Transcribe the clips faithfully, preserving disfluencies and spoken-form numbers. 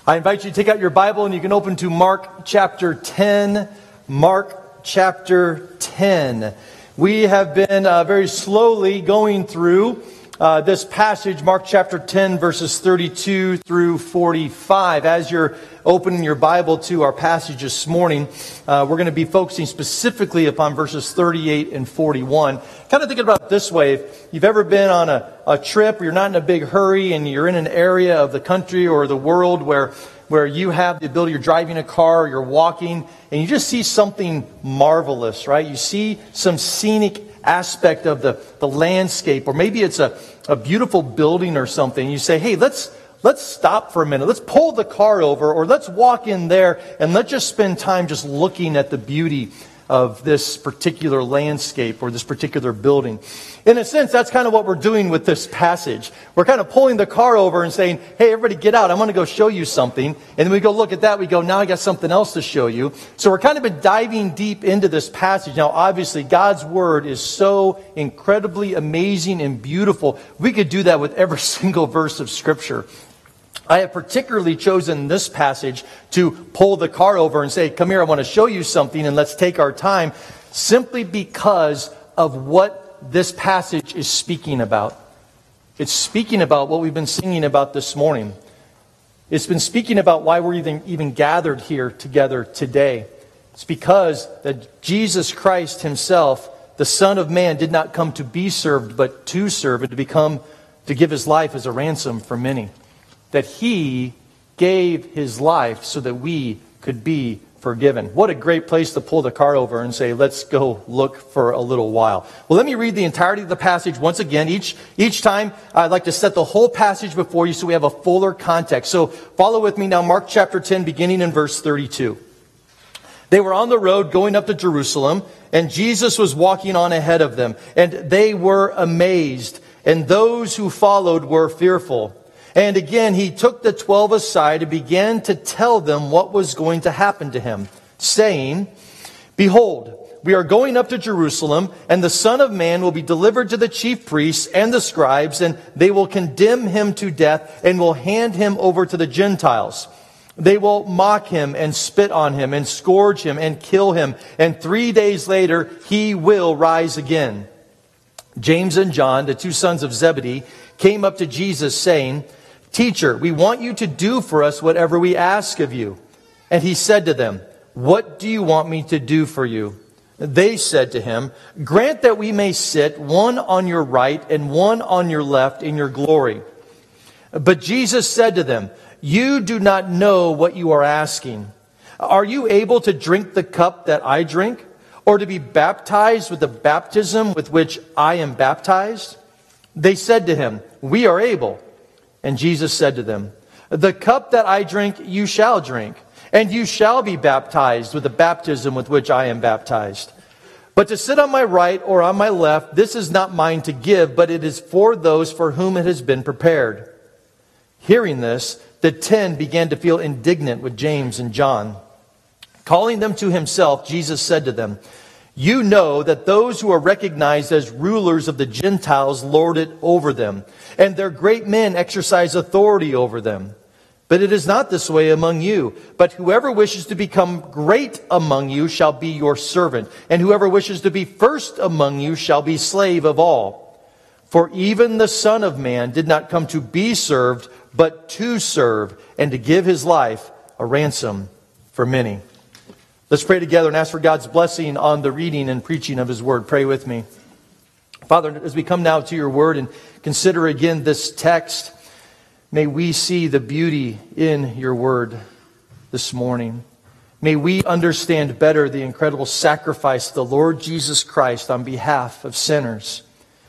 I invite you to take out your Bible and you can open to Mark chapter ten. Mark chapter ten. We have been uh, very slowly going through uh, this passage, Mark chapter ten, verses thirty-two through forty-five. As you're opening your Bible to our passage this morning, uh, we're going to be focusing specifically upon verses thirty-eight and forty-one. Kind of think about it this way. If you've ever been on a, a trip, you're not in a big hurry, and you're in an area of the country or the world where where you have the ability, you're driving a car, you're walking, and you just see something marvelous, right? You see some scenic aspect of the, the landscape, or maybe it's a, a beautiful building or something. You say, hey, let's let's stop for a minute. Let's pull the car over, or let's walk in there, and let's just spend time just looking at the beauty of this particular landscape or this particular building. In a sense, that's kind of what we're doing with this passage. We're kind of pulling the car over and saying, hey, everybody get out. I'm going to go show you something. And then we go look at that. We go, now I got something else to show you. So we're kind of been diving deep into this passage. Now, obviously, God's Word is so incredibly amazing and beautiful. We could do that with every single verse of Scripture. I have particularly chosen this passage to pull the car over and say, come here, I want to show you something, and let's take our time, simply because of what this passage is speaking about. It's speaking about what we've been singing about this morning. It's been speaking about why we're even, even gathered here together today. It's because that Jesus Christ himself, the Son of Man, did not come to be served, but to serve, and to become, to give his life as a ransom for many. That he gave his life so that we could be forgiven. What a great place to pull the car over and say, let's go look for a little while. Well, let me read the entirety of the passage once again. Each, each time, I'd like to set the whole passage before you so we have a fuller context. So follow with me now, Mark chapter ten, beginning in verse thirty-two. They were on the road going up to Jerusalem, and Jesus was walking on ahead of them. And they were amazed, and those who followed were fearful. And again, he took the twelve aside and began to tell them what was going to happen to him, saying, behold, we are going up to Jerusalem, and the Son of Man will be delivered to the chief priests and the scribes, and they will condemn him to death and will hand him over to the Gentiles. They will mock him and spit on him and scourge him and kill him. And three days later, he will rise again. James and John, the two sons of Zebedee, came up to Jesus saying, Teacher, we want you to do for us whatever we ask of you. And he said to them, what do you want me to do for you? They said to him, grant that we may sit one on your right and one on your left in your glory. But Jesus said to them, you do not know what you are asking. Are you able to drink the cup that I drink, or to be baptized with the baptism with which I am baptized? They said to him, we are able. And Jesus said to them, the cup that I drink you shall drink, and you shall be baptized with the baptism with which I am baptized. But to sit on my right or on my left, this is not mine to give, but it is for those for whom it has been prepared. Hearing this, the ten began to feel indignant with James and John. Calling them to himself, Jesus said to them, you know that those who are recognized as rulers of the Gentiles lord it over them, and their great men exercise authority over them. But it is not this way among you. But whoever wishes to become great among you shall be your servant, and whoever wishes to be first among you shall be slave of all. For even the Son of Man did not come to be served, but to serve, and to give his life a ransom for many. Let's pray together and ask for God's blessing on the reading and preaching of his word. Pray with me. Father, as we come now to your word and consider again this text, may we see the beauty in your word this morning. May we understand better the incredible sacrifice of the Lord Jesus Christ on behalf of sinners.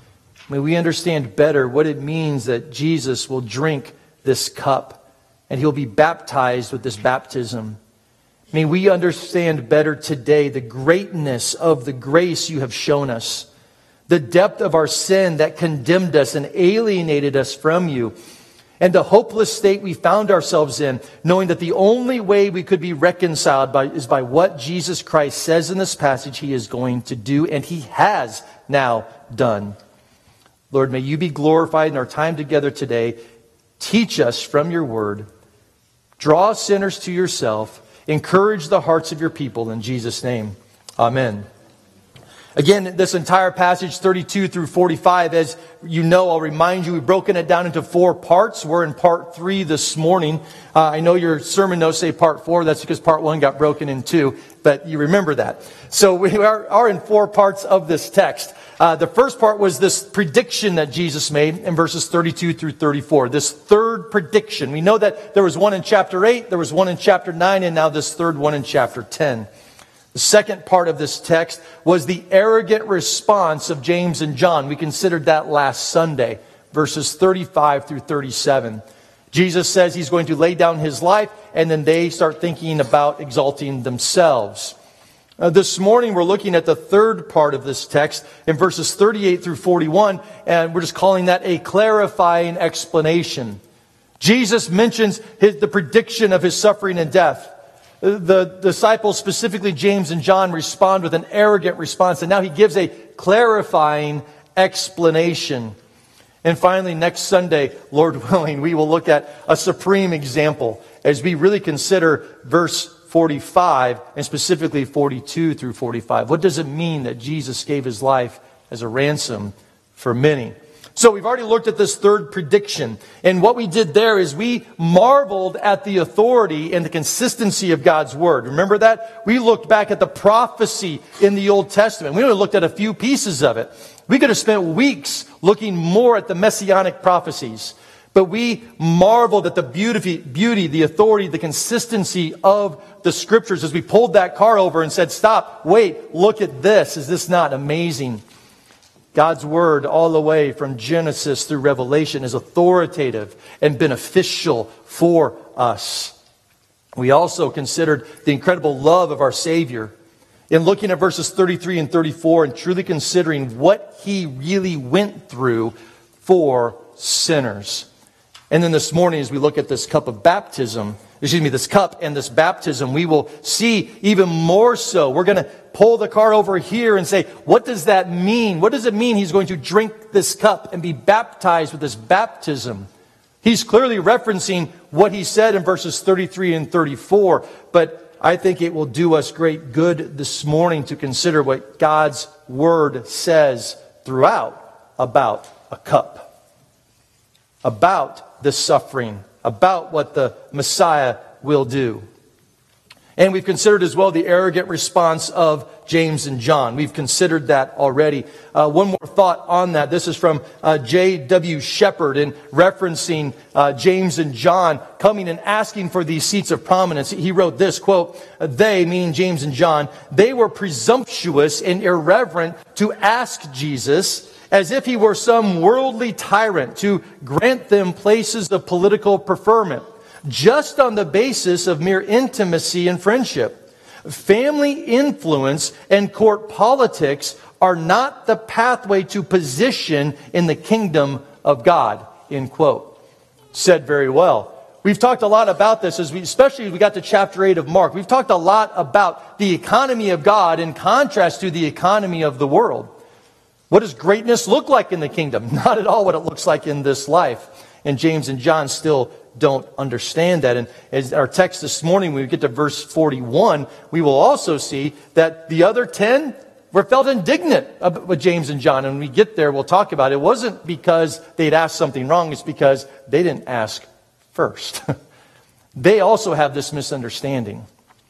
May we understand better what it means that Jesus will drink this cup and he'll be baptized with this baptism. May we understand better today the greatness of the grace you have shown us, the depth of our sin that condemned us and alienated us from you, and the hopeless state we found ourselves in, knowing that the only way we could be reconciled by, is by what Jesus Christ says in this passage he is going to do, and he has now done. Lord, may you be glorified in our time together today. Teach us from your word. Draw sinners to yourself. Encourage the hearts of your people in Jesus' name. Amen. Again, this entire passage, thirty-two through forty-five, as you know, I'll remind you, we've broken it down into four parts. We're in part three this morning. Uh, I know your sermon notes say part four. That's because part one got broken in two, but you remember that. So we are, are in four parts of this text. Uh, the first part was this prediction that Jesus made in verses thirty-two through thirty-four. This third prediction. We know that there was one in chapter eight, there was one in chapter nine, and now this third one in chapter ten. The second part of this text was the arrogant response of James and John. We considered that last Sunday, verses thirty-five through thirty-seven. Jesus says he's going to lay down his life, and then they start thinking about exalting themselves. Uh, this morning we're looking at the third part of this text in verses thirty-eight through forty-one, and we're just calling that a clarifying explanation. Jesus mentions his, the prediction of his suffering and death. The disciples, specifically James and John, respond with an arrogant response, and now he gives a clarifying explanation. And finally, next Sunday, Lord willing, we will look at a supreme example as we really consider verse forty-five, and specifically forty-two through forty-five. What does it mean that Jesus gave his life as a ransom for many? So we've already looked at this third prediction. And what we did there is we marveled at the authority and the consistency of God's word. Remember that? We looked back at the prophecy in the Old Testament. We only looked at a few pieces of it. We could have spent weeks looking more at the messianic prophecies. But we marveled at the beauty, beauty, the authority, the consistency of the scriptures as we pulled that car over and said, stop, wait, look at this. Is this not amazing? God's word all the way from Genesis through Revelation is authoritative and beneficial for us. We also considered the incredible love of our Savior in looking at verses thirty-three and thirty-four and truly considering what he really went through for sinners. And then this morning, as we look at this cup of baptism, excuse me, this cup and this baptism, we will see even more so. We're going to pull the car over here and say, what does that mean? What does it mean he's going to drink this cup and be baptized with this baptism? He's clearly referencing what he said in verses thirty-three and thirty-four, but I think it will do us great good this morning to consider what God's word says throughout about a cup, about the suffering, about what the Messiah will do. And we've considered as well the arrogant response of James and John. We've considered that already. Uh, one more thought on that. This is from uh, J W Shepherd in referencing uh, James and John coming and asking for these seats of prominence. He wrote this, quote, they, meaning James and John, they were presumptuous and irreverent to ask Jesus as if he were some worldly tyrant to grant them places of political preferment, just on the basis of mere intimacy and friendship. Family influence and court politics are not the pathway to position in the kingdom of God, end quote. Said very well. We've talked a lot about this, as we, especially as we got to chapter eight of Mark. We've talked a lot about the economy of God in contrast to the economy of the world. What does greatness look like in the kingdom? Not at all what it looks like in this life. And James and John still don't understand that. And as our text this morning, when we get to verse forty-one, we will also see that the other ten were felt indignant with James and John. And when we get there, we'll talk about it. It wasn't because they'd asked something wrong. It's because they didn't ask first. They also have this misunderstanding.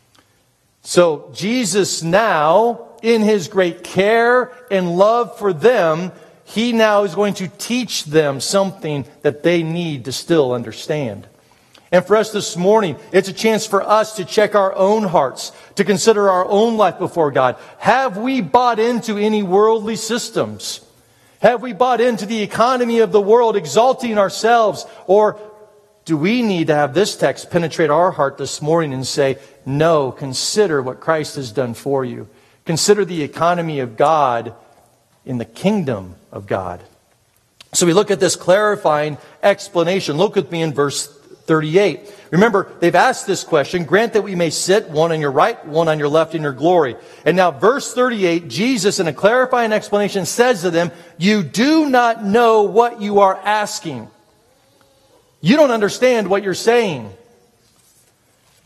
So Jesus now, in his great care and love for them, he now is going to teach them something that they need to still understand. And for us this morning, it's a chance for us to check our own hearts, to consider our own life before God. Have we bought into any worldly systems? Have we bought into the economy of the world, exalting ourselves? Or do we need to have this text penetrate our heart this morning and say, no, consider what Christ has done for you. Consider the economy of God in the kingdom of God. So we look at this clarifying explanation. Look with me in verse thirty-eight. Remember, they've asked this question, grant that we may sit, one on your right, one on your left in your glory. And now verse thirty-eight, Jesus in a clarifying explanation says to them, you do not know what you are asking. You don't understand what you're saying.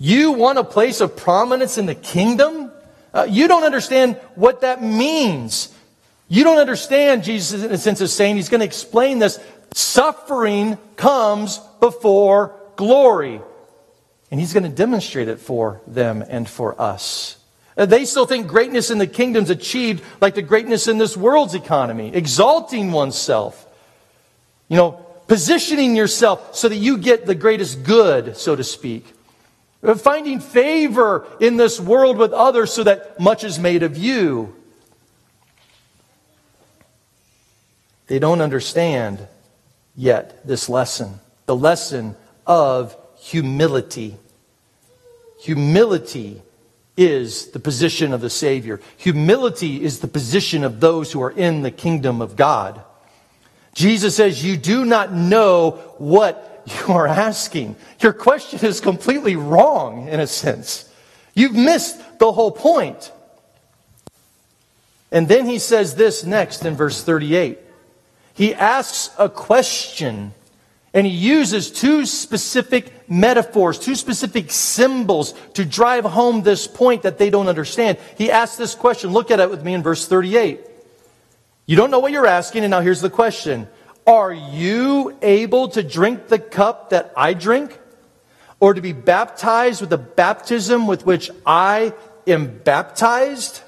You want a place of prominence in the kingdom? Uh, you don't understand what that means. You don't understand, Jesus, in a sense, is saying, he's going to explain this. Suffering comes before glory. And he's going to demonstrate it for them and for us. Uh, they still think greatness in the kingdom is achieved like the greatness in this world's economy. Exalting oneself. You know, positioning yourself so that you get the greatest good, so to speak. Uh, finding favor in this world with others so that much is made of you. They don't understand yet this lesson. The lesson of humility. Humility is the position of the Savior. Humility is the position of those who are in the kingdom of God. Jesus says, you do not know what you are asking. Your question is completely wrong, in a sense. You've missed the whole point. And then he says this next in verse thirty-eight. He asks a question, and he uses two specific metaphors, two specific symbols to drive home this point that they don't understand. He asks this question. Look at it with me in verse thirty-eight. You don't know what you're asking, and now here's the question. Are you able to drink the cup that I drink? Or to be baptized with the baptism with which I am baptized?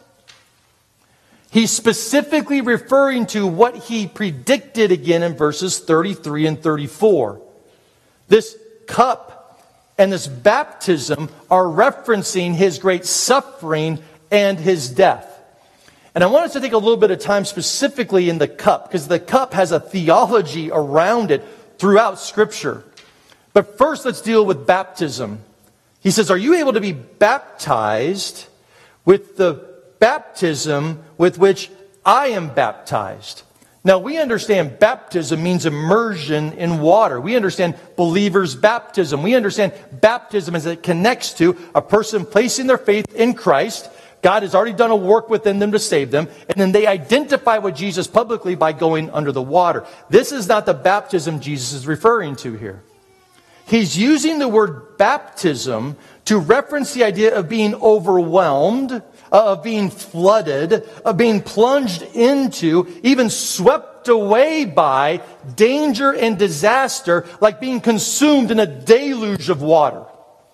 He's specifically referring to what he predicted again in verses thirty-three and thirty-four. This cup and this baptism are referencing his great suffering and his death. And I want us to take a little bit of time specifically in the cup, because the cup has a theology around it throughout Scripture. But first, let's deal with baptism. He says, are you able to be baptized with the baptism with which I am baptized? Now, we understand baptism means immersion in water. We understand believers' baptism. We understand baptism as it connects to a person placing their faith in Christ. God has already done a work within them to save them. And then they identify with Jesus publicly by going under the water. This is not the baptism Jesus is referring to here. He's using the word baptism to reference the idea of being overwhelmed, of being flooded, of being plunged into, even swept away by danger and disaster, like being consumed in a deluge of water.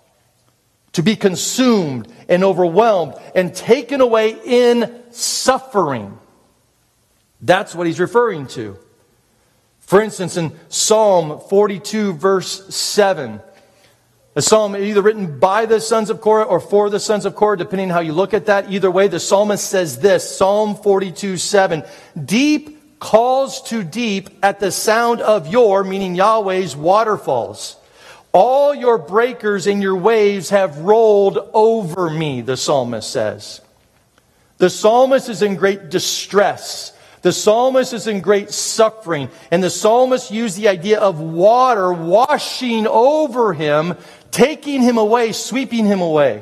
To be consumed and overwhelmed and taken away in suffering. That's what he's referring to. For instance, in Psalm forty-two, verse seven, a psalm either written by the sons of Korah or for the sons of Korah, depending on how you look at that. Either way, the psalmist says this, Psalm forty-two, seven, deep calls to deep at the sound of your, meaning Yahweh's, waterfalls. All your breakers and your waves have rolled over me, the psalmist says. The psalmist is in great distress. The psalmist is in great suffering. And the psalmist used the idea of water washing over him, taking him away, sweeping him away.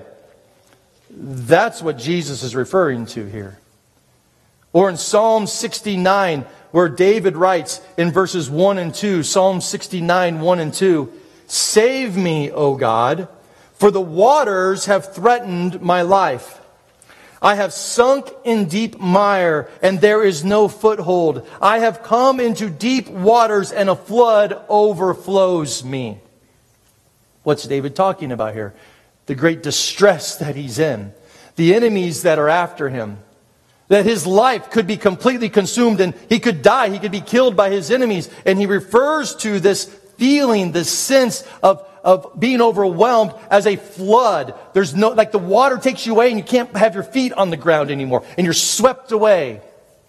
That's what Jesus is referring to here. Or in Psalm sixty-nine, where David writes in verses one and two, Psalm sixty-nine, one and two, save me, O God, for the waters have threatened my life. I have sunk in deep mire, and there is no foothold. I have come into deep waters, and a flood overflows me. What's David talking about here? The great distress that he's in. The enemies that are after him. That his life could be completely consumed, and he could die. He could be killed by his enemies. And he refers to this feeling, this sense of of being overwhelmed as a flood. There's no, like the water takes you away and you can't have your feet on the ground anymore. And you're swept away.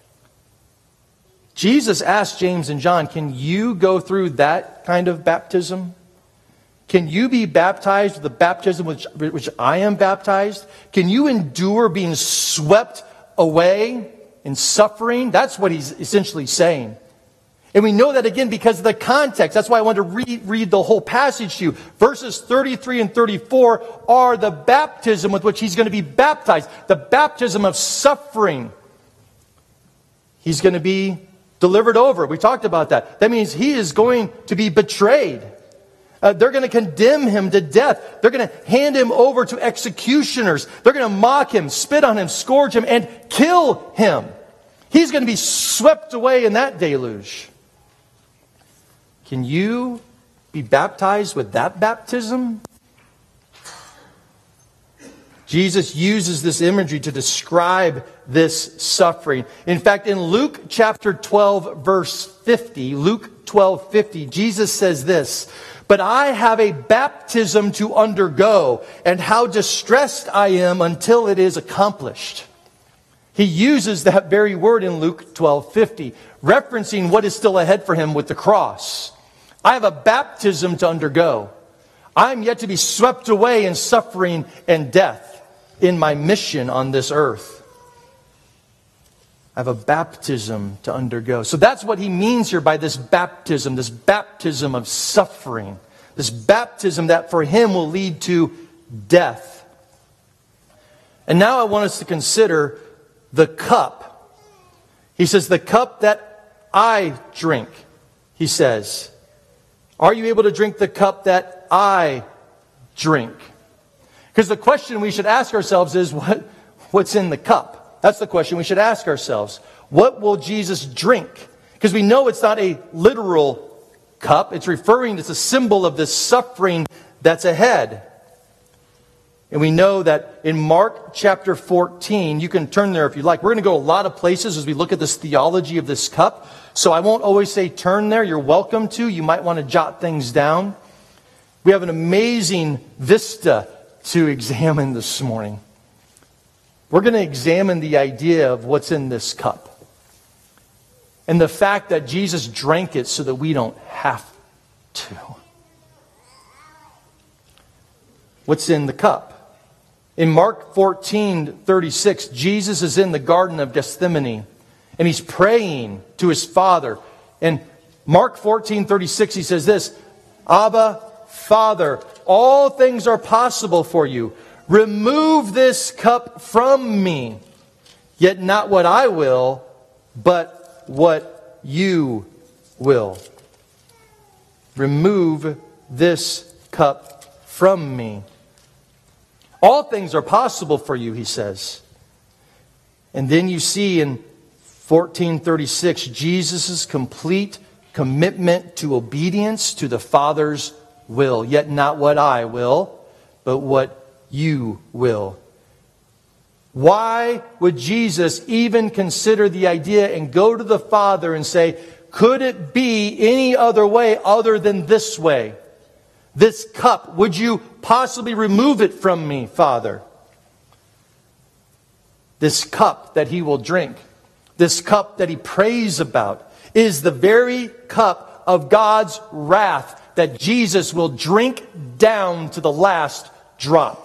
Jesus asked James and John, can you go through that kind of baptism? Can you be baptized with the baptism which, which I am baptized? Can you endure being swept away in suffering? That's what he's essentially saying. And we know that again because of the context. That's why I wanted to read, read the whole passage to you. Verses thirty-three and thirty-four are the baptism with which he's going to be baptized. The baptism of suffering. He's going to be delivered over. We talked about that. That means he is going to be betrayed. Uh, they're going to condemn him to death. They're going to hand him over to executioners. They're going to mock him, spit on him, scourge him, and kill him. He's going to be swept away in that deluge. Can you be baptized with that baptism? Jesus uses this imagery to describe this suffering. In fact, in Luke chapter twelve, verse fifty, Luke twelve fifty, Jesus says this, "But I have a baptism to undergo, and how distressed I am until it is accomplished." He uses that very word in Luke twelve fifty, referencing what is still ahead for him with the cross. I have a baptism to undergo. I'm yet to be swept away in suffering and death in my mission on this earth. I have a baptism to undergo. So that's what he means here by this baptism, this baptism of suffering, this baptism that for him will lead to death. And now I want us to consider the cup. He says, the cup that I drink, he says. Are you able to drink the cup that I drink? Because the question we should ask ourselves is, what, what's in the cup? That's the question we should ask ourselves. What will Jesus drink? Because we know it's not a literal cup. It's referring, it's a symbol of this suffering that's ahead. And we know that in Mark chapter fourteen, you can turn there if you like. We're going to go a lot of places as we look at this theology of this cup. So I won't always say turn there. You're welcome to. You might want to jot things down. We have an amazing vista to examine this morning. We're going to examine the idea of what's in this cup. And the fact that Jesus drank it so that we don't have to. What's in the cup? In Mark fourteen thirty-six, Jesus is in the Garden of Gethsemane. And he's praying to his Father. And Mark fourteen thirty-six, he says this, "Abba, Father, all things are possible for you. Remove this cup from me. Yet not what I will, but what you will." Remove this cup from me. All things are possible for you, he says. And then you see in fourteen thirty-six, Jesus' complete commitment to obedience to the Father's will. Yet not what I will, but what you will. Why would Jesus even consider the idea and go to the Father and say, could it be any other way other than this way? This cup, would you possibly remove it from me, Father? This cup that he will drink, this cup that he prays about, is the very cup of God's wrath that Jesus will drink down to the last drop.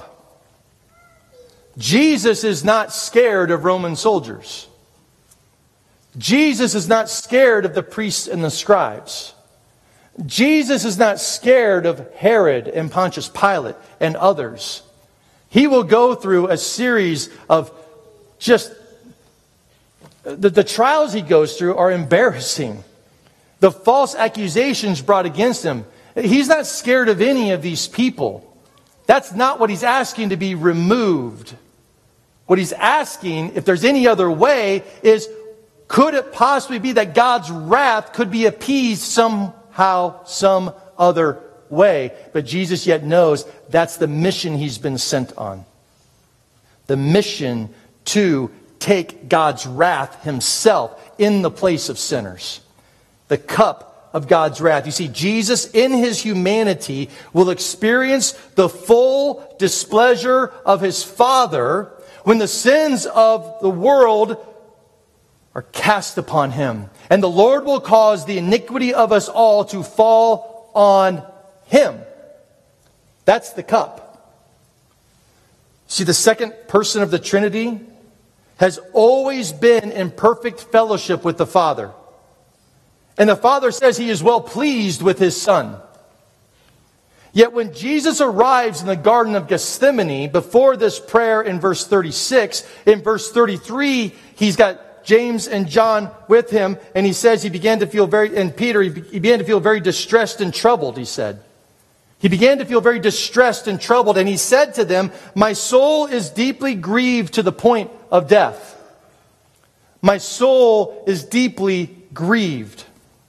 Jesus is not scared of Roman soldiers. Jesus is not scared of the priests and the scribes. Jesus is not scared of Herod and Pontius Pilate and others. He will go through a series of just... The, the trials he goes through are embarrassing. The false accusations brought against him. He's not scared of any of these people. That's not what he's asking to be removed. What he's asking, if there's any other way, is could it possibly be that God's wrath could be appeased somehow, some other way? But Jesus yet knows that's the mission he's been sent on. The mission to take God's wrath himself in the place of sinners. The cup of God's wrath. You see, Jesus in his humanity will experience the full displeasure of his Father when the sins of the world are cast upon him. And the Lord will cause the iniquity of us all to fall on him. That's the cup. See, the second person of the Trinity has always been in perfect fellowship with the Father. And the Father says he is well pleased with his Son. Yet when Jesus arrives in the Garden of Gethsemane, before this prayer in verse thirty-six, in verse thirty-three, he's got James and John with him, and he says he began to feel very, and Peter, he began to feel very distressed and troubled, he said. He began to feel very distressed and troubled, and he said to them, "My soul is deeply grieved to the point of death." My soul is deeply grieved.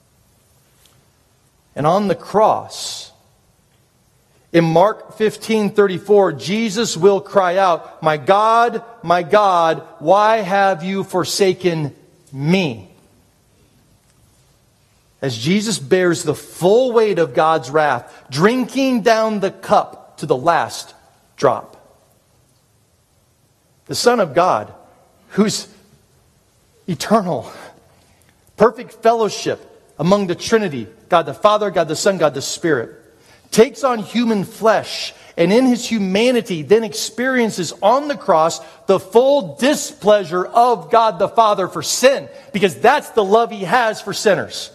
And on the cross, in Mark fifteen thirty-four, Jesus will cry out, "My God, my God, why have you forsaken me?" As Jesus bears the full weight of God's wrath, drinking down the cup to the last drop. The Son of God, who's eternal, perfect fellowship among the Trinity, God the Father, God the Son, God the Spirit, takes on human flesh, and in his humanity then experiences on the cross the full displeasure of God the Father for sin, because that's the love he has for sinners.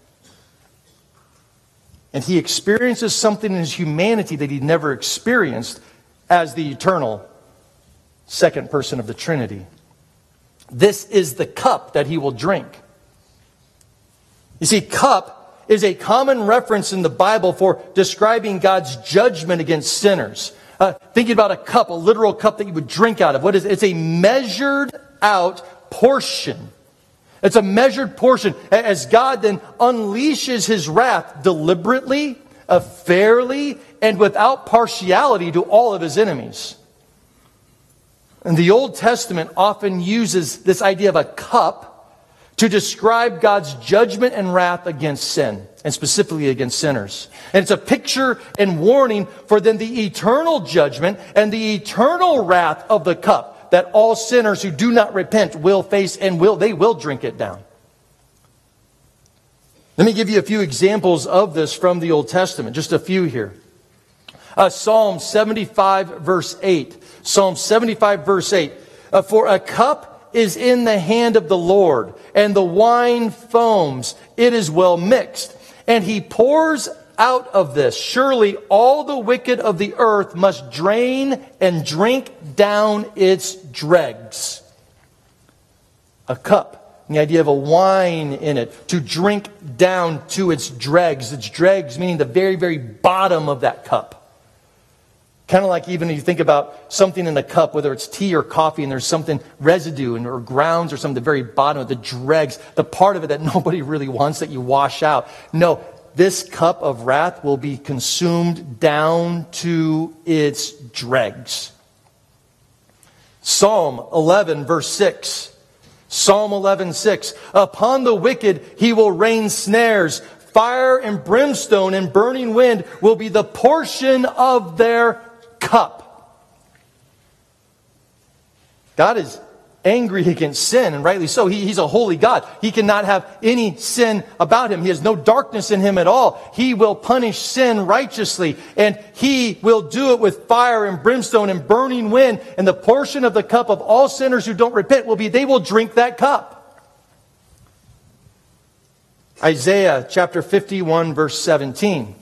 And he experiences something in his humanity that he never experienced as the eternal second person of the Trinity. This is the cup that he will drink. You see, cup is a common reference in the Bible for describing God's judgment against sinners. Uh, thinking about a cup, a literal cup that you would drink out of. What is it? It's a measured out portion. It's a measured portion as God then unleashes his wrath deliberately, uh, fairly, and without partiality to all of his enemies. And the Old Testament often uses this idea of a cup to describe God's judgment and wrath against sin, and specifically against sinners. And it's a picture and warning for then the eternal judgment and the eternal wrath of the cup that all sinners who do not repent will face, and will they will drink it down. Let me give you a few examples of this from the Old Testament. Just a few here. Uh, Psalm seventy-five verse eight. Psalm seventy-five verse eight. Uh, For a cup is in the hand of the Lord, and the wine foams. It is well mixed. And he pours out of this. Surely all the wicked of the earth must drain and drink down its dregs. A cup, the idea of a wine in it, to drink down to its dregs. Its dregs meaning the very, very bottom of that cup. Kind of like even if you think about something in a cup, whether it's tea or coffee, and there's something residue and or grounds or something at the very bottom of the dregs, the part of it that nobody really wants that you wash out. No, this cup of wrath will be consumed down to its dregs. Psalm eleven verse six. Psalm eleven six. Upon the wicked he will rain snares. Fire and brimstone and burning wind will be the portion of their cup. God is angry against sin, and rightly so. He, he's a holy God. He cannot have any sin about him. He has no darkness in him at all. He will punish sin righteously, and he will do it with fire and brimstone and burning wind. And the portion of the cup of all sinners who don't repent will be, they will drink that cup. Isaiah chapter fifty-one verse seventeen.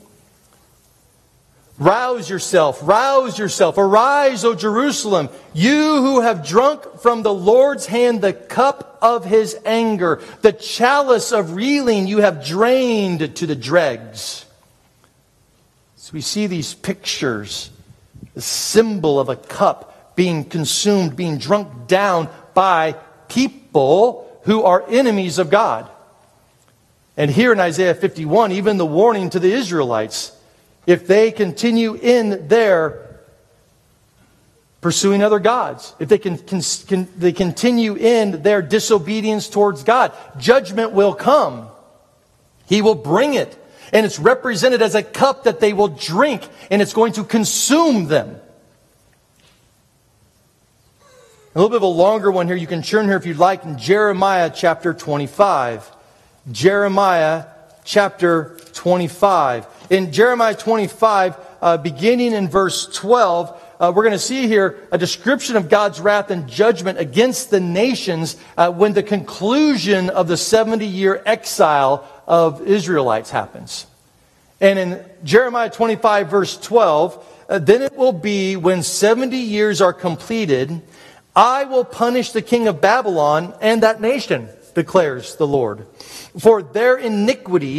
Rouse yourself, rouse yourself, arise, O Jerusalem, you who have drunk from the Lord's hand the cup of his anger, the chalice of reeling you have drained to the dregs. So we see these pictures, the symbol of a cup being consumed, being drunk down by people who are enemies of God. And here in Isaiah fifty-one, even the warning to the Israelites, if they continue in their pursuing other gods, if they can, can, can they continue in their disobedience towards God, judgment will come. He will bring it. And it's represented as a cup that they will drink, and it's going to consume them. A little bit of a longer one here. You can turn here if you'd like in Jeremiah chapter twenty-five. Jeremiah chapter twenty-five. In Jeremiah twenty-five, uh, beginning in verse twelve, uh, we're going to see here a description of God's wrath and judgment against the nations uh, when the conclusion of the seventy-year exile of Israelites happens. And in Jeremiah twenty-five, verse twelve, uh, then it will be when seventy years are completed, I will punish the king of Babylon and that nation, declares the Lord. For their iniquity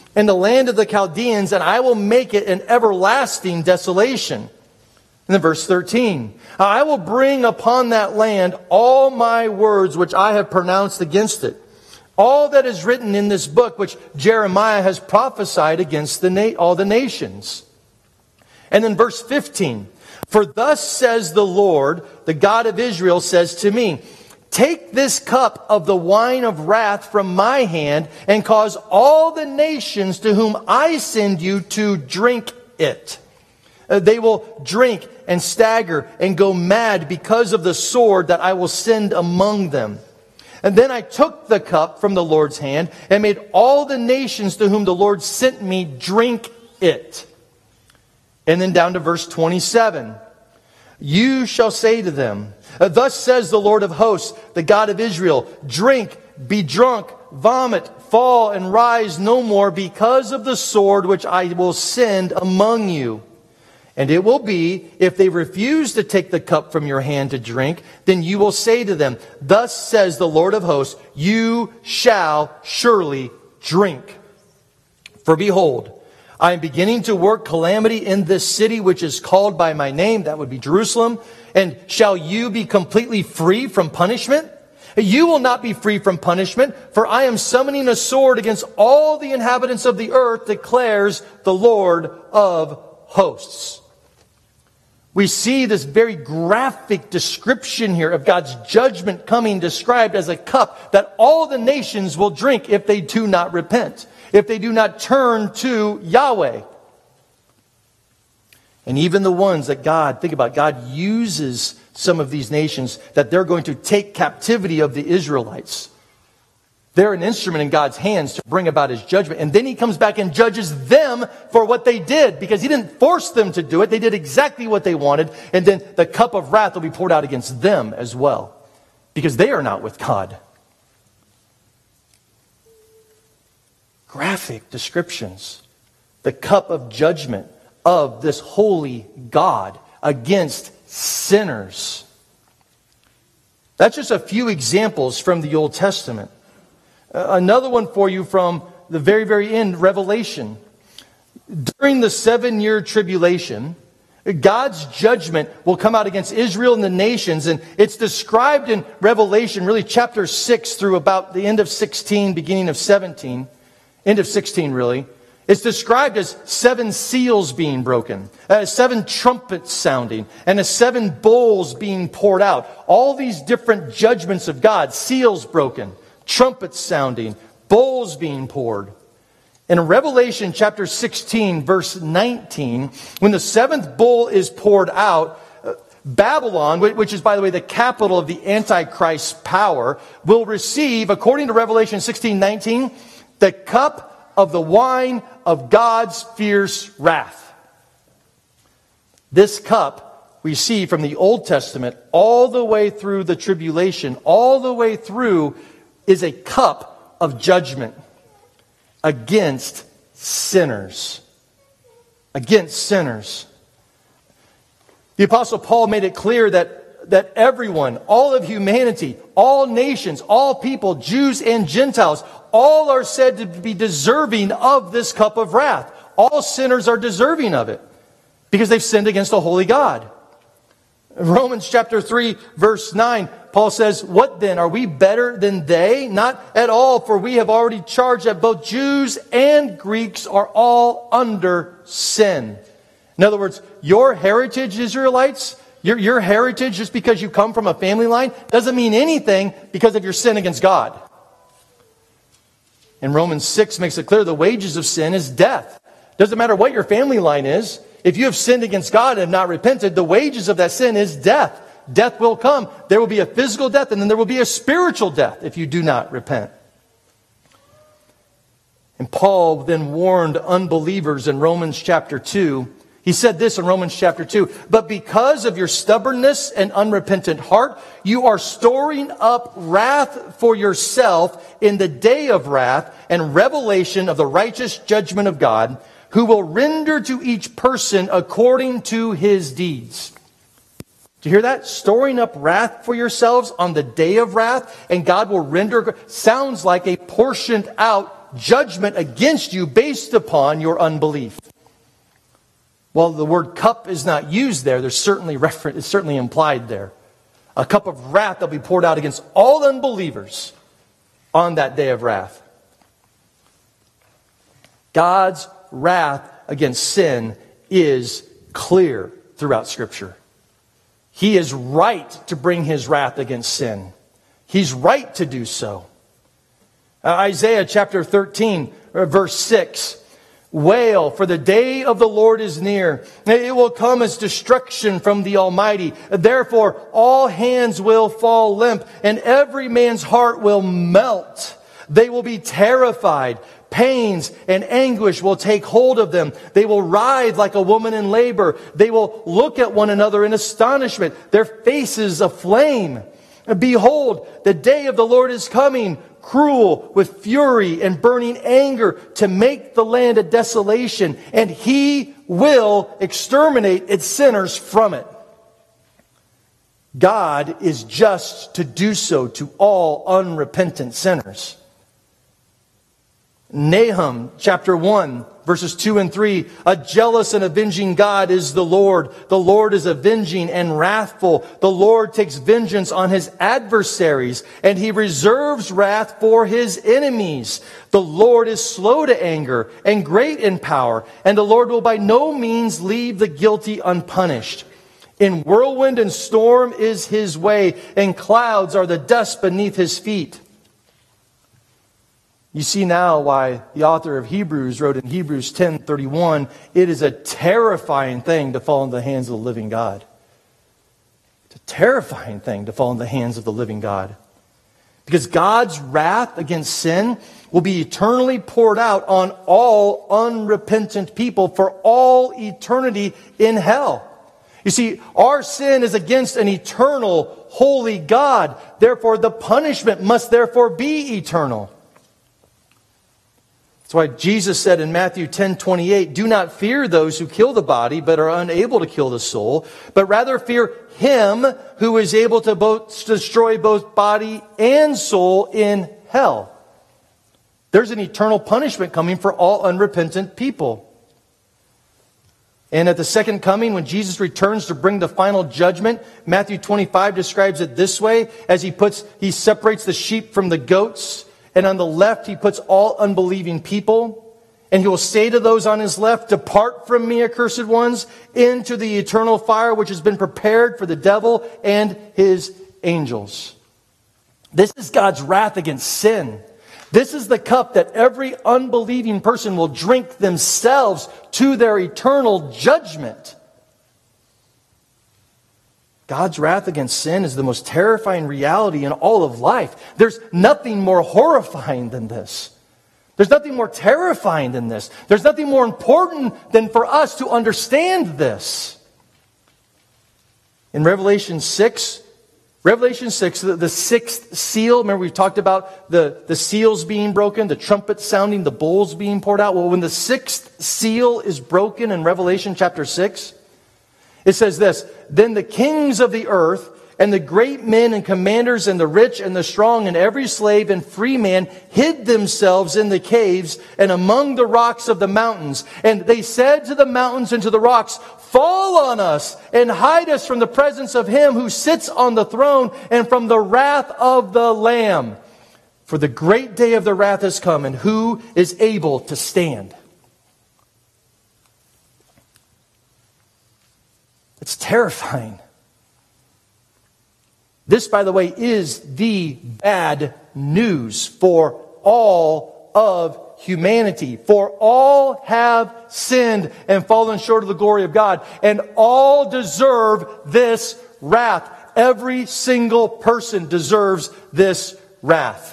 and the land of the Chaldeans, and I will make it an everlasting desolation. And then verse thirteen, I will bring upon that land all my words which I have pronounced against it. All that is written in this book which Jeremiah has prophesied against the na- all the nations. And then verse fifteen, for thus says the Lord, the God of Israel says to me, take this cup of the wine of wrath from my hand and cause all the nations to whom I send you to drink it. Uh, they will drink and stagger and go mad because of the sword that I will send among them. And then I took the cup from the Lord's hand and made all the nations to whom the Lord sent me drink it. And then down to verse twenty-seven. You shall say to them, thus says the Lord of hosts, the God of Israel, drink, be drunk, vomit, fall, and rise no more because of the sword which I will send among you. And it will be, if they refuse to take the cup from your hand to drink, then you will say to them, thus says the Lord of hosts, you shall surely drink. For behold, I am beginning to work calamity in this city which is called by my name, that would be Jerusalem. And shall you be completely free from punishment? You will not be free from punishment, for I am summoning a sword against all the inhabitants of the earth, declares the Lord of hosts. We see this very graphic description here of God's judgment coming described as a cup that all the nations will drink if they do not repent, if they do not turn to Yahweh. And even the ones that God, think about, God uses some of these nations that they're going to take captivity of the Israelites. They're an instrument in God's hands to bring about His judgment. And then He comes back and judges them for what they did, because He didn't force them to do it. They did exactly what they wanted. And then the cup of wrath will be poured out against them as well, because they are not with God. Graphic descriptions. The cup of judgment of this holy God against sinners. That's just a few examples from the Old Testament. Another one for you from the very, very end, Revelation. During the seven-year tribulation, God's judgment will come out against Israel and the nations. And it's described in Revelation, really chapter six through about the end of sixteen, beginning of seventeen. End of sixteen, really. It's described as seven seals being broken, uh, seven trumpets sounding, and as seven bowls being poured out. All these different judgments of God, seals broken, trumpets sounding, bowls being poured. In Revelation chapter sixteen, verse nineteen, when the seventh bowl is poured out, Babylon, which is, by the way, the capital of the Antichrist's power, will receive, according to Revelation sixteen nineteen, the cup of the wine of God's fierce wrath. This cup we see from the Old Testament all the way through the tribulation, all the way through, is a cup of judgment against sinners. Against sinners. The Apostle Paul made it clear that, that everyone, all of humanity, all nations, all people, Jews and Gentiles, all are said to be deserving of this cup of wrath. All sinners are deserving of it because they've sinned against a holy God. Romans chapter three, verse nine, Paul says, what then? Are we better than they? Not at all, for we have already charged that both Jews and Greeks are all under sin. In other words, your heritage, Israelites, your, your heritage, just because you come from a family line, doesn't mean anything because of your sin against God. And Romans six makes it clear the wages of sin is death. Doesn't matter what your family line is. If you have sinned against God and have not repented, the wages of that sin is death. Death will come. There will be a physical death, and then there will be a spiritual death if you do not repent. And Paul then warned unbelievers in Romans chapter two. He said this in Romans chapter two, but because of your stubbornness and unrepentant heart, you are storing up wrath for yourself in the day of wrath and revelation of the righteous judgment of God, who will render to each person according to his deeds. Do you hear that? Storing up wrath for yourselves on the day of wrath, and God will render. Sounds like a portioned out judgment against you based upon your unbelief. Well, the word cup is not used there. There's certainly refer- it's certainly implied there. A cup of wrath that will be poured out against all unbelievers on that day of wrath. God's wrath against sin is clear throughout Scripture. He is right to bring His wrath against sin. He's right to do so. Uh, Isaiah chapter thirteen, verse six. Wail, for the day of the Lord is near. It will come as destruction from the Almighty. Therefore, all hands will fall limp, and every man's heart will melt. They will be terrified. Pains and anguish will take hold of them. They will writhe like a woman in labor. They will look at one another in astonishment, their faces aflame. Behold, the day of the Lord is coming, cruel with fury and burning anger, to make the land a desolation, and He will exterminate its sinners from it. God is just to do so to all unrepentant sinners. Nahum chapter one, verses two and three. A jealous and avenging God is the Lord. The Lord is avenging and wrathful. The Lord takes vengeance on His adversaries, and He reserves wrath for His enemies. The Lord is slow to anger and great in power, and the Lord will by no means leave the guilty unpunished. In whirlwind and storm is His way, and clouds are the dust beneath His feet. You see now why the author of Hebrews wrote in Hebrews ten thirty-one, it is a terrifying thing to fall into the hands of the living God. It's a terrifying thing to fall into the hands of the living God. Because God's wrath against sin will be eternally poured out on all unrepentant people for all eternity in hell. You see, our sin is against an eternal, holy God. Therefore, the punishment must therefore be eternal. That's why Jesus said in Matthew ten twenty-eight, do not fear those who kill the body, but are unable to kill the soul, but rather fear Him who is able to both destroy both body and soul in hell. There's an eternal punishment coming for all unrepentant people. And at the second coming, when Jesus returns to bring the final judgment, Matthew twenty-five describes it this way, as he puts, he separates the sheep from the goats. And on the left, He puts all unbelieving people. And He will say to those on His left, depart from me, accursed ones, into the eternal fire which has been prepared for the devil and his angels. This is God's wrath against sin. This is the cup that every unbelieving person will drink themselves to their eternal judgment. God's wrath against sin is the most terrifying reality in all of life. There's nothing more horrifying than this. There's nothing more terrifying than this. There's nothing more important than for us to understand this. In Revelation six, Revelation six, the, the sixth seal, remember we've talked about the, the seals being broken, the trumpet sounding, the bowls being poured out. Well, when the sixth seal is broken in Revelation chapter six, it says this, then the kings of the earth and the great men and commanders and the rich and the strong and every slave and free man hid themselves in the caves and among the rocks of the mountains. And they said to the mountains and to the rocks, fall on us and hide us from the presence of Him who sits on the throne and from the wrath of the Lamb. For the great day of the wrath has come, and who is able to stand? It's terrifying. This, by the way, is the bad news for all of humanity. For all have sinned and fallen short of the glory of God, and all deserve this wrath. Every single person deserves this wrath.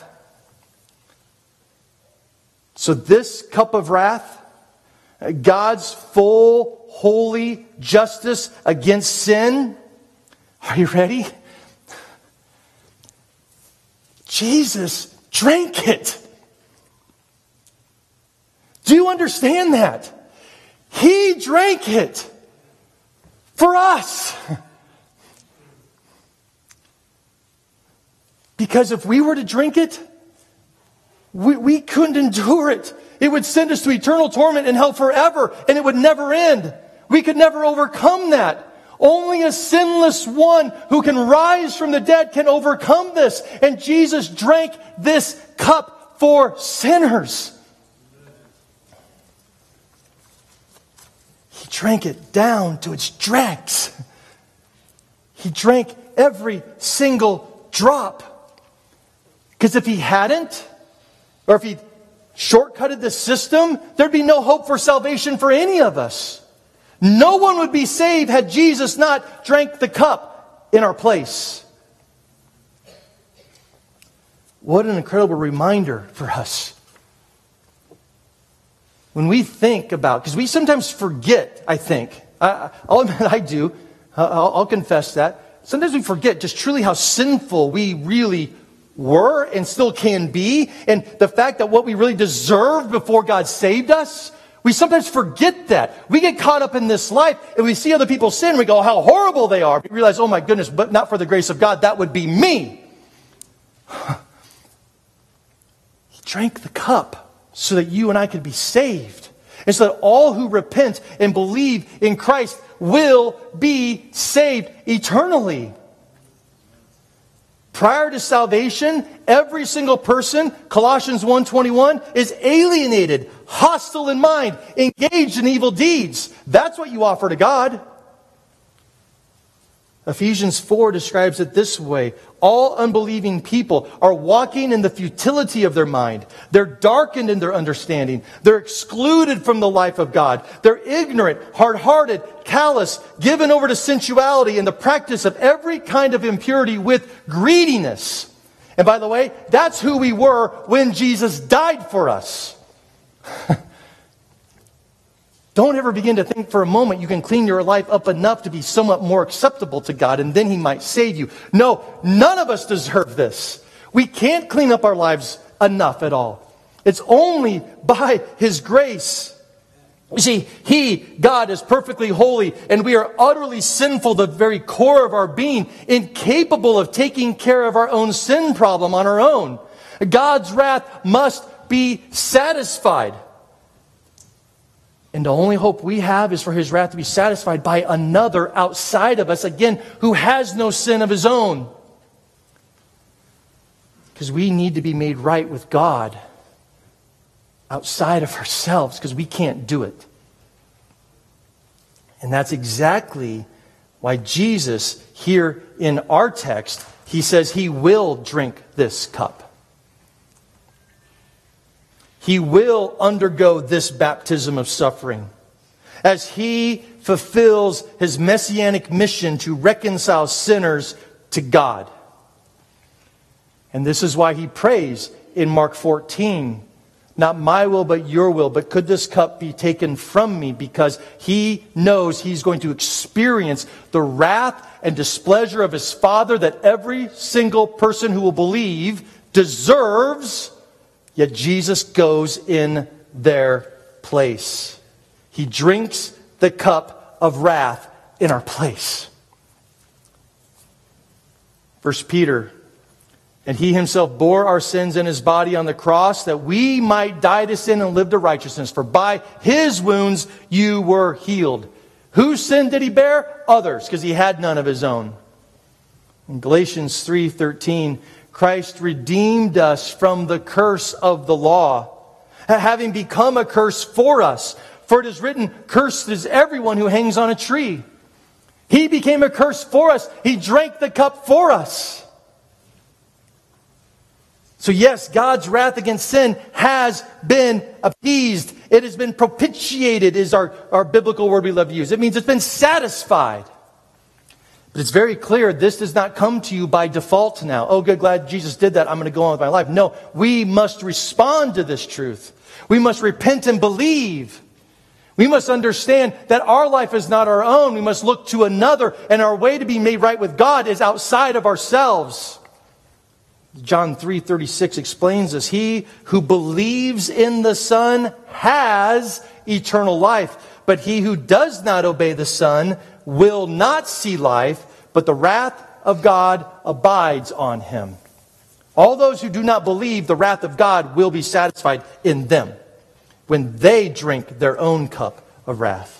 So this cup of wrath, God's full holy justice against sin. Are you ready? Jesus drank it. Do you understand that? He drank it for us. Because if we were to drink it, we, we couldn't endure it. It would send us to eternal torment in hell forever, and it would never end. We could never overcome that. Only a sinless one who can rise from the dead can overcome this. And Jesus drank this cup for sinners. He drank it down to its dregs. He drank every single drop. Because if he hadn't, or if he shortcutted the system, there'd be no hope for salvation for any of us. No one would be saved had Jesus not drank the cup in our place. What an incredible reminder for us. When we think about, because we sometimes forget, I think, I, I'll admit I do, I'll, I'll confess that. Sometimes we forget just truly how sinful we really were and still can be. And the fact that what we really deserved before God saved us, we sometimes forget that. We get caught up in this life and we see other people sin. And we go, how horrible they are. We realize, oh my goodness, but not for the grace of God. That would be me. He drank the cup so that you and I could be saved. And so that all who repent and believe in Christ will be saved eternally. Prior to salvation, every single person, Colossians one twenty-one, is alienated, hostile in mind, engaged in evil deeds. That's what you offer to God. Ephesians four describes it this way. All unbelieving people are walking in the futility of their mind. They're darkened in their understanding. They're excluded from the life of God. They're ignorant, hard-hearted, callous, given over to sensuality and the practice of every kind of impurity with greediness. And by the way, that's who we were when Jesus died for us. Don't ever begin to think for a moment you can clean your life up enough to be somewhat more acceptable to God and then He might save you. No, none of us deserve this. We can't clean up our lives enough at all. It's only by His grace. You see, He, God, is perfectly holy and we are utterly sinful, the very core of our being, incapable of taking care of our own sin problem on our own. God's wrath must be satisfied. And the only hope we have is for His wrath to be satisfied by another outside of us, again, who has no sin of his own. Because we need to be made right with God outside of ourselves, because we can't do it. And that's exactly why Jesus, here in our text, He says He will drink this cup. He will undergo this baptism of suffering as He fulfills His messianic mission to reconcile sinners to God. And this is why He prays in Mark fourteen, not my will, but your will. But could this cup be taken from me? Because He knows He's going to experience the wrath and displeasure of His Father that every single person who will believe deserves. Yet Jesus goes in their place. He drinks the cup of wrath in our place. First Peter, and He Himself bore our sins in His body on the cross, that we might die to sin and live to righteousness. For by His wounds you were healed. Whose sin did He bear? Others, because He had none of His own. In Galatians three thirteen, Christ redeemed us from the curse of the law, having become a curse for us. For it is written, cursed is everyone who hangs on a tree. He became a curse for us. He drank the cup for us. So yes, God's wrath against sin has been appeased. It has been propitiated, is our, our biblical word we love to use. It means it's been satisfied. But it's very clear this does not come to you by default now. Oh, good, glad Jesus did that. I'm going to go on with my life. No, we must respond to this truth. We must repent and believe. We must understand that our life is not our own. We must look to another, and our way to be made right with God is outside of ourselves. John three thirty-six explains this. He who believes in the Son has eternal life, but he who does not obey the Son will not see life, but the wrath of God abides on him. All those who do not believe the wrath of God will be satisfied in them when they drink their own cup of wrath.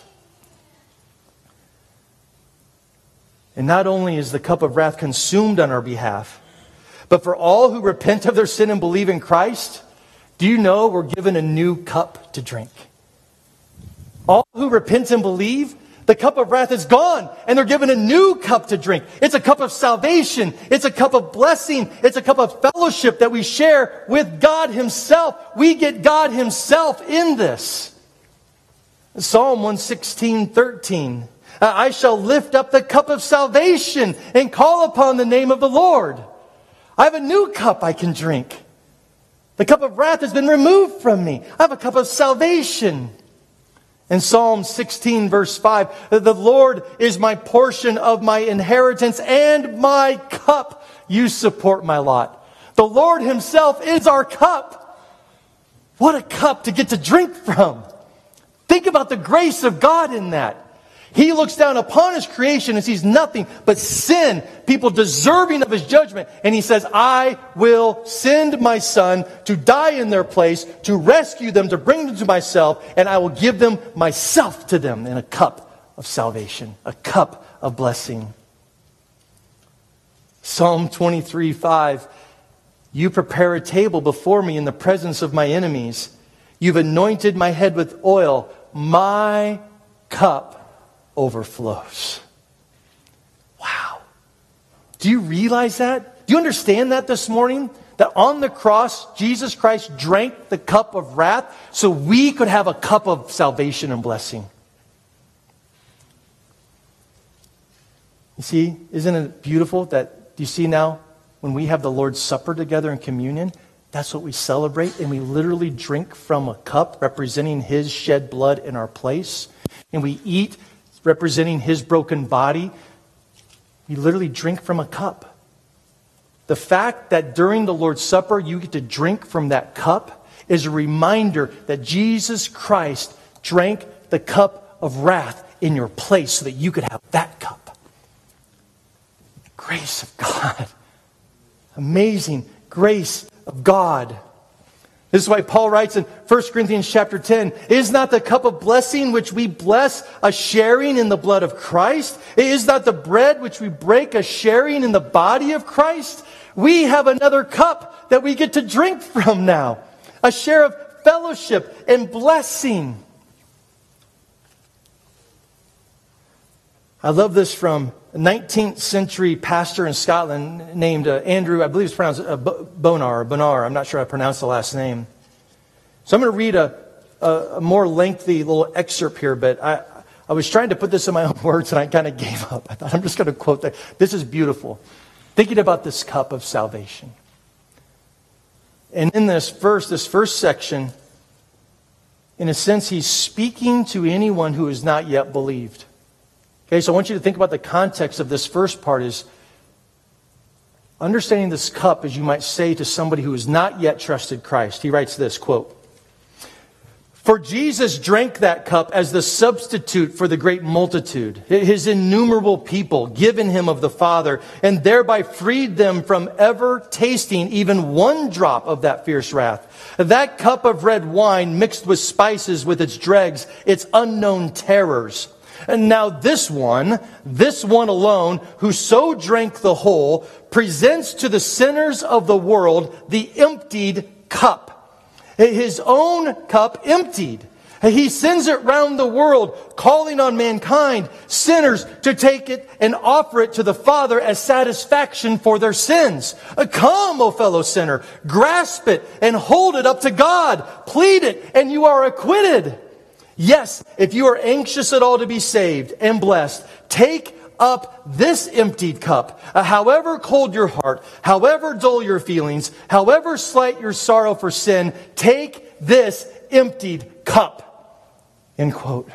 And not only is the cup of wrath consumed on our behalf, but for all who repent of their sin and believe in Christ, do you know we're given a new cup to drink? All who repent and believe, the cup of wrath is gone, and they're given a new cup to drink. It's a cup of salvation. It's a cup of blessing. It's a cup of fellowship that we share with God Himself. We get God Himself in this. Psalm one sixteen, thirteen. I shall lift up the cup of salvation and call upon the name of the Lord. I have a new cup I can drink. The cup of wrath has been removed from me. I have a cup of salvation. In Psalm sixteen, verse five, the Lord is my portion of my inheritance and my cup. You support my lot. The Lord Himself is our cup. What a cup to get to drink from. Think about the grace of God in that. He looks down upon His creation and sees nothing but sin, people deserving of His judgment. And He says, I will send my Son to die in their place, to rescue them, to bring them to myself, and I will give them myself to them in a cup of salvation, a cup of blessing. Psalm twenty-three, five, you prepare a table before me in the presence of my enemies. You've anointed my head with oil. My cup overflows. Wow. Do you realize that? Do you understand that this morning? That on the cross, Jesus Christ drank the cup of wrath so we could have a cup of salvation and blessing. You see, isn't it beautiful that, do you see now, when we have the Lord's Supper together in communion, that's what we celebrate, and we literally drink from a cup representing His shed blood in our place, and we eat representing His broken body. We literally drink from a cup. The fact that during the Lord's Supper you get to drink from that cup is a reminder that Jesus Christ drank the cup of wrath in your place so that you could have that cup. Grace of God. Amazing grace of God. This is why Paul writes in First Corinthians chapter ten, is not the cup of blessing which we bless a sharing in the blood of Christ? Is not the bread which we break a sharing in the body of Christ? We have another cup that we get to drink from now. A share of fellowship and blessing. I love this from a nineteenth century pastor in Scotland named uh, Andrew, I believe it's pronounced uh, Bonar, Bonar. I'm not sure I pronounced the last name. So I'm going to read a, a, a more lengthy little excerpt here, but I, I was trying to put this in my own words and I kind of gave up. I thought I'm just going to quote that. This is beautiful. Thinking about this cup of salvation. And in this verse, this first section, in a sense, he's speaking to anyone who has not yet believed. Okay, so I want you to think about the context of this first part is understanding this cup, as you might say to somebody who has not yet trusted Christ. He writes this, quote, for Jesus drank that cup as the substitute for the great multitude, His innumerable people given Him of the Father, and thereby freed them from ever tasting even one drop of that fierce wrath. That cup of red wine mixed with spices with its dregs, its unknown terrors. And now this one, this one alone, who so drank the whole, presents to the sinners of the world the emptied cup. His own cup emptied. He sends it round the world, calling on mankind, sinners, to take it and offer it to the Father as satisfaction for their sins. Come, O fellow sinner, grasp it and hold it up to God. Plead it and you are acquitted. Yes, if you are anxious at all to be saved and blessed, take up this emptied cup. Uh, however cold your heart, however dull your feelings, however slight your sorrow for sin, take this emptied cup. End quote.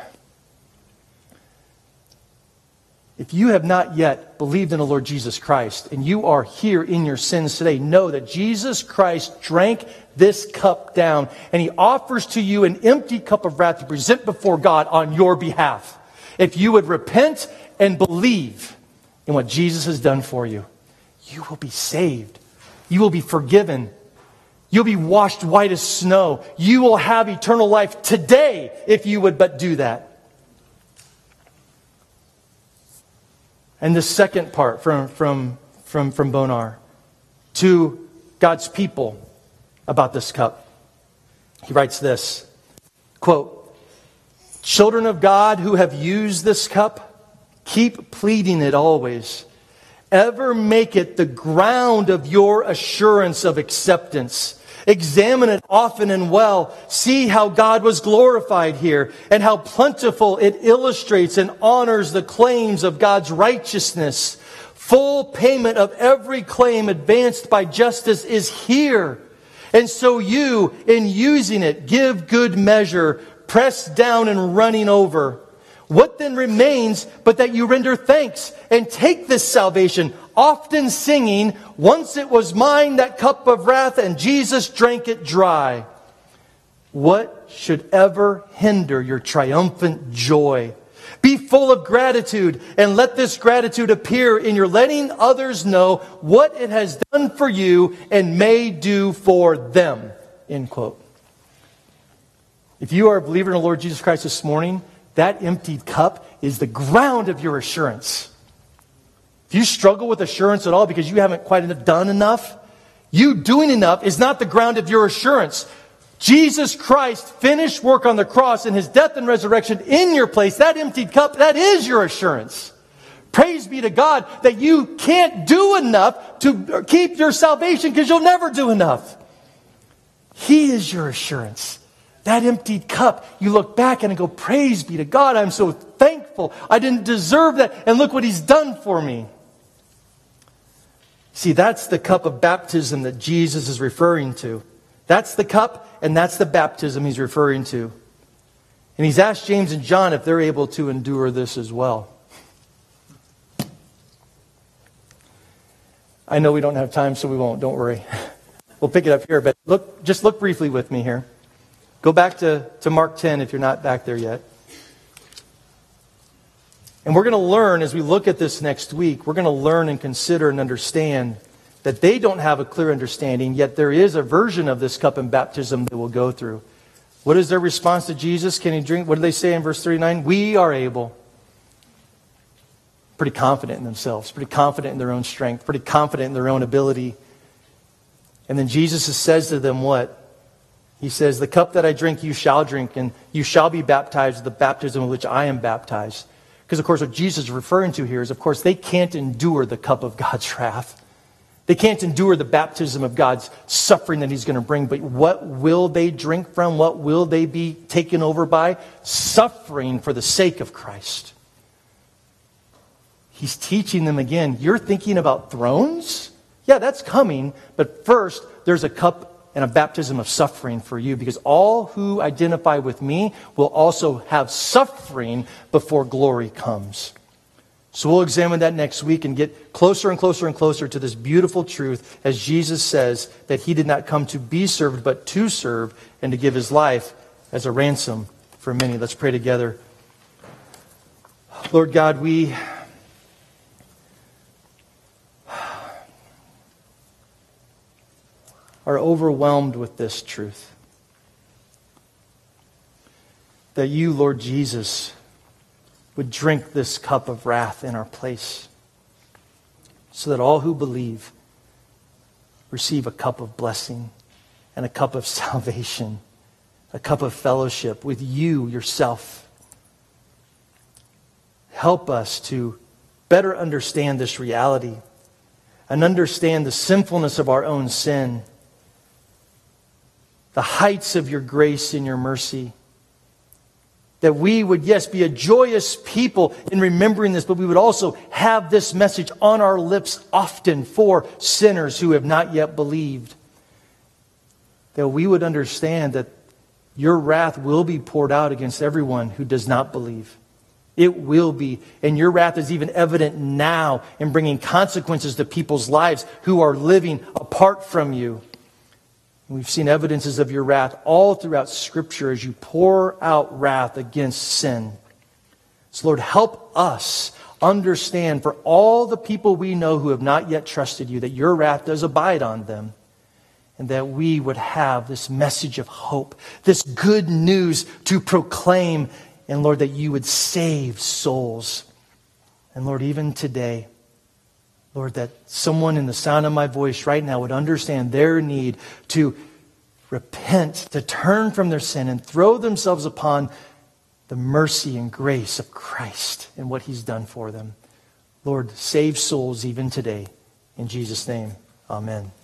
If you have not yet believed in the Lord Jesus Christ and you are here in your sins today, know that Jesus Christ drank this cup down and He offers to you an empty cup of wrath to present before God on your behalf. If you would repent and believe in what Jesus has done for you, you will be saved. You will be forgiven. You'll be washed white as snow. You will have eternal life today if you would but do that. And the second part from, from, from, from Bonar to God's people about this cup. He writes this, quote, "Children of God who have used this cup, keep pleading it always. Ever make it the ground of your assurance of acceptance. Examine it often and well. See how God was glorified here and how plentiful it illustrates and honors the claims of God's righteousness. Full payment of every claim advanced by justice is here. And so you, in using it, give good measure, pressed down and running over. What then remains but that you render thanks and take this salvation, often singing, once it was mine, that cup of wrath, and Jesus drank it dry. What should ever hinder your triumphant joy? Be full of gratitude, and let this gratitude appear in your letting others know what it has done for you and may do for them." End quote. If you are a believer in the Lord Jesus Christ this morning, that emptied cup is the ground of your assurance. If you struggle with assurance at all because you haven't quite done enough, you doing enough is not the ground of your assurance. Jesus Christ finished work on the cross and His death and resurrection in your place. That emptied cup, that is your assurance. Praise be to God that you can't do enough to keep your salvation because you'll never do enough. He is your assurance. That emptied cup, you look back and go, praise be to God, I'm so thankful. I didn't deserve that, and look what He's done for me. See, that's the cup of baptism that Jesus is referring to. That's the cup, and that's the baptism He's referring to. And He's asked James and John if they're able to endure this as well. I know we don't have time, so we won't. Don't worry. We'll pick it up here, but look, just look briefly with me here. Go back to, to Mark ten if you're not back there yet. And we're going to learn as we look at this next week, we're going to learn and consider and understand that they don't have a clear understanding, yet there is a version of this cup and baptism that we'll go through. What is their response to Jesus? Can He drink? What do they say in verse thirty-nine? We are able. Pretty confident in themselves, pretty confident in their own strength, pretty confident in their own ability. And then Jesus says to them what? He says, the cup that I drink, you shall drink, and you shall be baptized with the baptism of which I am baptized. Because, of course, what Jesus is referring to here is, of course, they can't endure the cup of God's wrath. They can't endure the baptism of God's suffering that He's going to bring. But what will they drink from? What will they be taken over by? Suffering for the sake of Christ. He's teaching them again, you're thinking about thrones? Yeah, that's coming. But first, there's a cup and a baptism of suffering for you, because all who identify with me will also have suffering before glory comes. So we'll examine that next week and get closer and closer and closer to this beautiful truth as Jesus says that He did not come to be served but to serve and to give His life as a ransom for many. Let's pray together. Lord God, we are overwhelmed with this truth. That You, Lord Jesus, would drink this cup of wrath in our place, so that all who believe receive a cup of blessing and a cup of salvation, a cup of fellowship with You yourself. Help us to better understand this reality and understand the sinfulness of our own sin, the heights of Your grace and Your mercy. That we would, yes, be a joyous people in remembering this, but we would also have this message on our lips often for sinners who have not yet believed. That we would understand that Your wrath will be poured out against everyone who does not believe. It will be. And Your wrath is even evident now in bringing consequences to people's lives who are living apart from You. We've seen evidences of Your wrath all throughout Scripture as You pour out wrath against sin. So Lord, help us understand for all the people we know who have not yet trusted you, that your wrath does abide on them. And that we would have this message of hope, this good news to proclaim. And Lord, that you would save souls. And Lord, even today, Lord, that someone in the sound of my voice right now would understand their need to repent, to turn from their sin and throw themselves upon the mercy and grace of Christ and what He's done for them. Lord, save souls even today. In Jesus' name, amen.